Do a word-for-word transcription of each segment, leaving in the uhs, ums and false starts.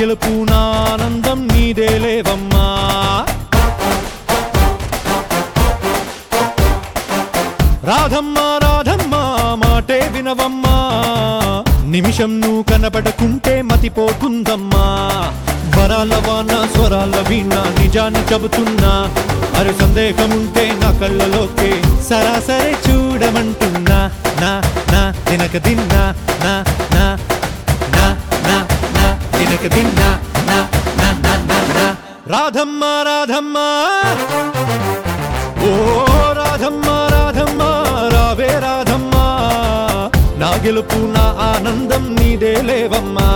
గెలుపు నా ఆనందం నీదే లేవమ్మా. రాధమ్మా రాధమ్మా మాటే వినవమ్మా, నిమిషం నువ్వు కనబడకుంటే మతిపోతుందమ్మా. వరాల వాన స్వరాల వీణ నిజాన్ని చెబుతున్నా, అరే సందేహముంటే నా కళ్ళలోకే సరాసరి చూడమంటున్నా. నా నా తినక దిన్నా నా నా నా నా నా తినక దిన్నా నా నా నా నా నా. రాధమ్మా రాధమ్మా ఓ రాధమ్మా రాధమ్మా రావే రాధమ్మా, నా గెలుపు నా ఆనందం నీదే లేవమ్మా.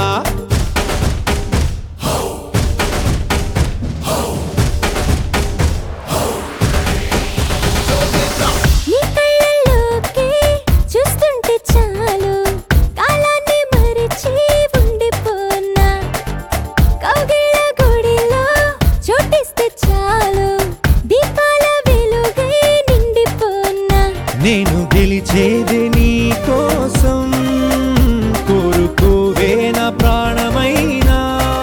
నేను గెలిచేది నీ కోసం, కోరుకోవే నా ప్రాణమైనా.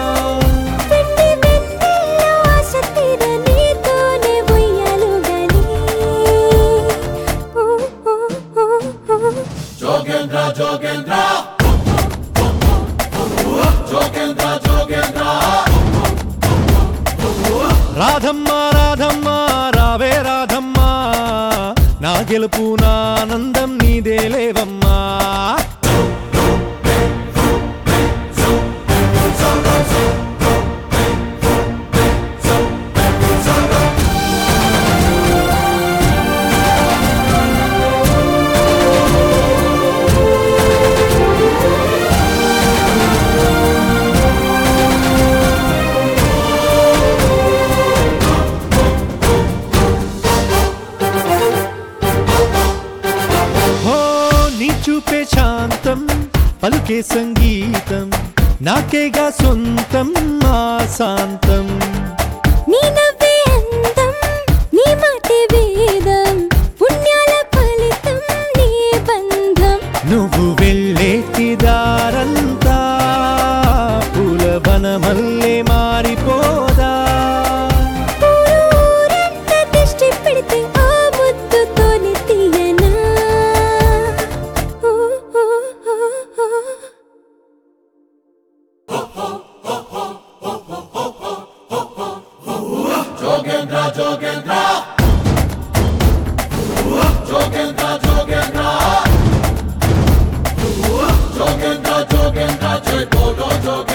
జోగేంద్ర జోగేంద్ర జోగేంద్ర జోగేంద్ర రాధమ్మా రాధమ్మా రావే రాధమ్మా, నా గెలుపు నా ఆనందం నీదే లేవమ్మా. చూపే శాంతం పలుకే సంగీతం, నాకేగా సొంతం మా శాంతం. నీ నవ్వే అందం, నీ మాటే వేదం, పుణ్యాల ఫలితం నీ బంధం. నువ్వు వెళ్ళేటి దారంతా పూలవనమల్లే మారిపోదా. ఊరంతా దిష్టి పెడితే ఆ ముద్దుతోనే తీయనా. జోగేంద్ర జోగేంద్ర జోగేంద్ర జోగేంద్ర జోగేంద్ర జోగేంద్ర జై బోలో జోగేంద్ర.